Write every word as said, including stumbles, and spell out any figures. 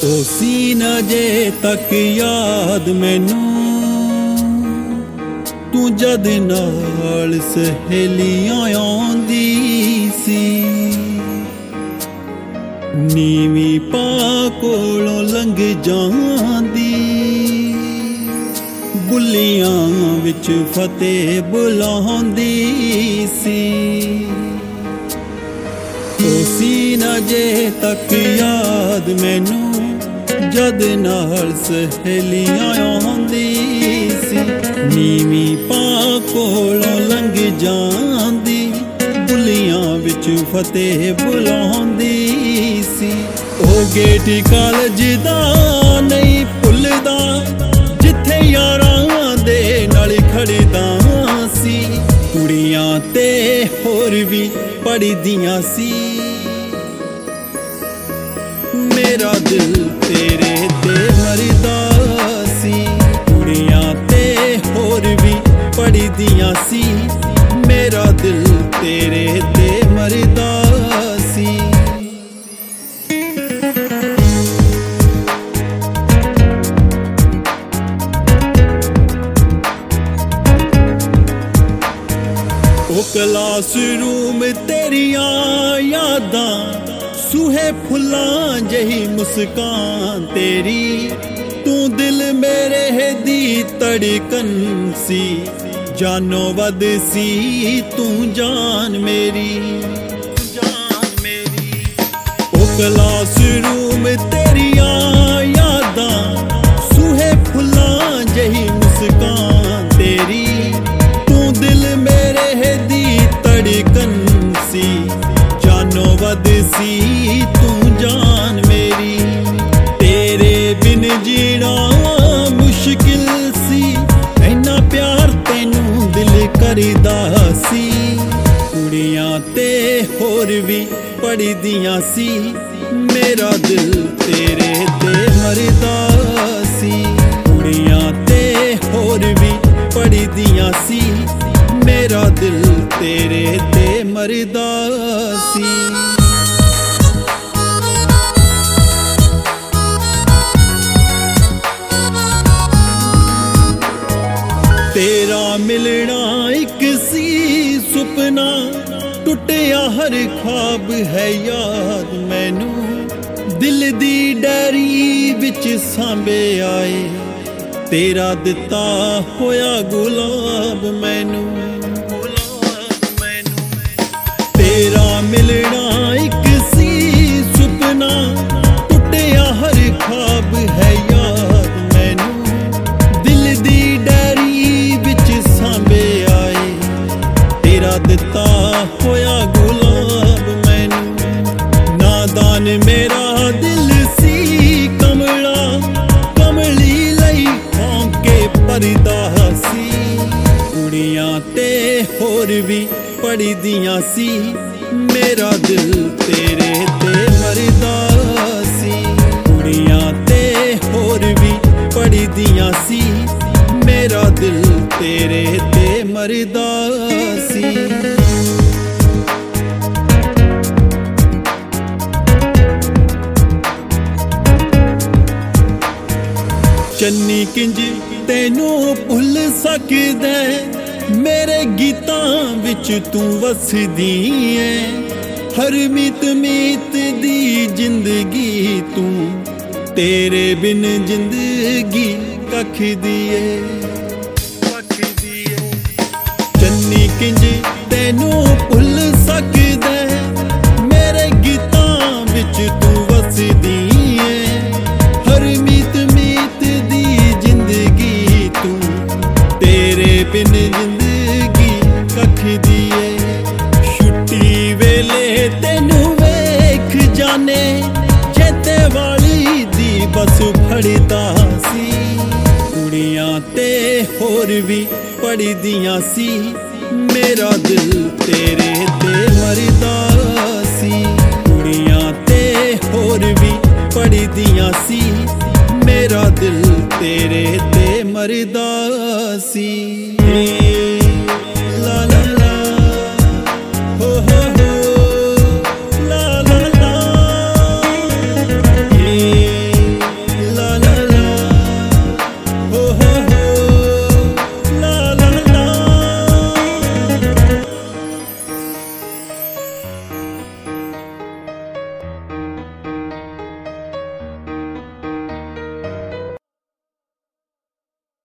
ਉਹ ਸੀ ਨਾ ਜੇ ਤੱਕ ਯਾਦ ਮੈਨੂੰ ਤੂੰ ਜਦ ਨਾਲ ਸਹੇਲੀਆਂ ਆਉਂਦੀ ਸੀ। ਨੀਵੀਂ ਪਾ ਕੋਲੋਂ ਲੰਘ ਜਾਂਦੀ, ਬੁੱਲੀਆਂ ਵਿੱਚ ਫਤਿਹ ਬੁਲਾਉਂਦੀ ਸੀ। ਉਹ ਸੀ ਨਾ ਜੇ ਤੱਕ ਯਾਦ ਮੈਨੂੰ ਜਦ ਨਾਲ ਸਹੇਲੀਆਂ ਆਉਂਦੀ ਸੀ। ਨੀਵੀਂ ਪਾ ਕੋਲੋਂ ਲੰਘ ਜਾਂਦੀ, ਬੁੱਲੀਆਂ ਵਿੱਚ ਫਤਿਹ ਬੁਲਾਉਂਦੀ ਸੀ। ਉਹ ਗੇਟ ਕਾਲਜ ਦਾ ਨਹੀਂ ਭੁੱਲਦਾ ਜਿੱਥੇ ਯਾਰਾਂ ਦੇ ਨਾਲ ਖੜਦਾ ਸੀ। ਕੁੜੀਆਂ ਤੇ ਹੋਰ ਵੀ ਪੜ੍ਹਦੀਆਂ ਸੀ। ਮੇਰਾ ਦਿਲ ਤੇਰੇ ਤੇ ਮਰਦਾ ਸੀ। ਕੁੜੀਆਂ ਤੇ ਹੋਰ ਵੀ ਪੜ੍ਹਦੀਆਂ ਸੀ। ਮੇਰਾ ਦਿਲ ਤੇਰੇ ਤੇ ਮਰਦਾ ਸੀ। ਉਹ ਕਲਾਸਰੂਮ ਤੇਰੀਆਂ ਯਾਦਾਂ, ਸੂਹੇ ਫੁੱਲਾਂ ਜਿਹੀ ਮੁਸਕਾਨ ਤੇਰੀ। ਤੂੰ ਦਿਲ ਮੇਰੇ ਦੀ ਧੜਕਨ ਸੀ, ਜਾਨੋਂ ਵੱਧ ਸੀ ਤੂੰ ਜਾਨ ਮੇਰੀ। ਉਹ ਕਲਾਸਰੂਮ ਤੇਰੀਆਂ ਯਾਦਾਂ, ਸੂਹੇ ਫੁੱਲਾਂ ਜਿਹੀ ਮੁਸਕਾਨ ਤੇਰੀ। ਤੂੰ ਦਿਲ ਮੇਰੇ ਦੀ ਧੜਕਨ ਸੀ, ਜਾਨੋਂ ਵੱਧ ਸੀ ਤੂੰ ਜਾਨ ਮੇਰੀ। ਤੇਰੇ ਬਿਨ ਜੀਣਾ ਮੁਸ਼ਕਿਲ ਸੀ, ਇੰਨਾ ਪਿਆਰ ਤੈਨੂੰ ਦਿਲ ਕਰਦਾ ਸੀ। ਕੁੜੀਆਂ ਤੇ ਹੋਰ ਵੀ ਪੜ੍ਹਦੀਆਂ ਸੀ। ਮੇਰਾ ਦਿਲ ਤੇਰੇ ਤੇ ਮਰਦਾ ਸੀ। ਕੁੜੀਆਂ ਤੇ ਹੋਰ ਵੀ ਪੜ੍ਹਦੀਆਂ ਸੀ। ਮੇਰਾ ਦਿਲ ਤੇਰੇ ਤੇ ਮਰਦਾ ਸੀ। ਤੇਰਾ ਮਿਲਣਾ ਇੱਕ ਸੀ ਸੁਪਨਾ, ਟੁੱਟਿਆ ਹਰ ਖ਼ਵਾਬ ਹੈ ਯਾਦ ਮੈਨੂੰ। ਦਿਲ ਦੀ ਡੈਰੀ ਵਿੱਚ ਸਾਂਭਿਆ ਏ ਤੇਰਾ ਦਿੱਤਾ ਹੋਇਆ ਗੁਲਾਬ ਮੈਨੂੰ। ਤੇਰਾ ਮਿਲਣਾ ਇੱਕ ਸੀ ਸੁਪਨਾ, ਟੁੱਟਿਆ ਹਰ ਖ਼ਵਾਬ ਹੈ ਯਾਦ ਮੈਨੂੰ। ਦਿਲ ਦੀ ਡੈਰੀ ਵਿੱਚ ਸਾਂਭਿਆ ਏ ਤੇਰਾ ਦਿੱਤਾ ਹੋਇਆ ਗੁਲਾਬ ਮੈਨੂੰ। ਨਾਦਾਨ ਮੇਰਾ ਦਿਲ ਸੀ ਕਮਲਾ, ਕਮਲੀ ਲਈ ਭੌਂਕੇ ਪਰਦਾ ਸੀ। ਕੁੜੀਆਂ ਤੇ ਹੋਰ ਵੀ ਪੜ੍ਹਦੀਆਂ ਸੀ। ਮੇਰਾ ਦਿਲ ਤੇਰੇ ਤੇ ਮਰਦਾ ਸੀ। ਕੁੜੀਆਂ ਤੇ ਹੋਰ ਵੀ ਪੜ੍ਹਦੀਆਂ ਸੀ। ਮੇਰਾ ਦਿਲ ਤੇਰੇ ਤੇ ਮਰਦਾ ਸੀ। ਚੰਨੀ ਕਿੰਜ ਤੈਨੂੰ ਭੁੱਲ ਸਕਦਾ, ਮੇਰੇ ਗੀਤਾਂ ਵਿੱਚ ਤੂੰ ਵਸਦੀ ਏ। ਹਰ ਮੀਤ ਮੀਤ ਦੀ ਜ਼ਿੰਦਗੀ ਤੂੰ, ਤੇਰੇ ਬਿਨ ਜ਼ਿੰਦਗੀ ਕੱਖ ਦੀ ਏ। ਚੰਨੀ ਕਿੰਜ ਤੈਨੂੰ ਭੁੱਲ ਸਕਦਾ, ਮੇਰੇ ਗੀਤਾਂ ਵਿੱਚ ਤੂੰ ਵਸਦੀ ਏ। ਹਰ ਮੀਤ ਮੀਤ ਦੀ ਜ਼ਿੰਦਗੀ ਤੂੰ, ਤੇਰੇ ਬਿਨ ਜ਼ਿੰਦਗੀ ਕੱਖ ਦੀ ਏ। ਛੁੱਟੀ ਵੇਲੇ ਤੈਨੂੰ ਵੇਖ ਜਾਣੇ, ਜੇਤੇ ਵਾਲੀ ਦੀ ਬਸ ਫੜਦਾ ਸੀ। ਕੁੜੀਆਂ ਤੇ ਹੋਰ ਵੀ ਪੜ੍ਹਦੀਆਂ ਸੀ। ਮੇਰਾ ਦਿਲ ਤੇਰੇ ਤੇ ਮਰਦਾ ਸੀ। ਕੁੜੀਆਂ ਤੇ ਹੋਰ ਵੀ ਪੜ੍ਹਦੀਆਂ ਸੀ। ਮੇਰਾ ਦਿਲ ਤੇਰੇ ਤੇ ਮਰਦਾ ਸੀ।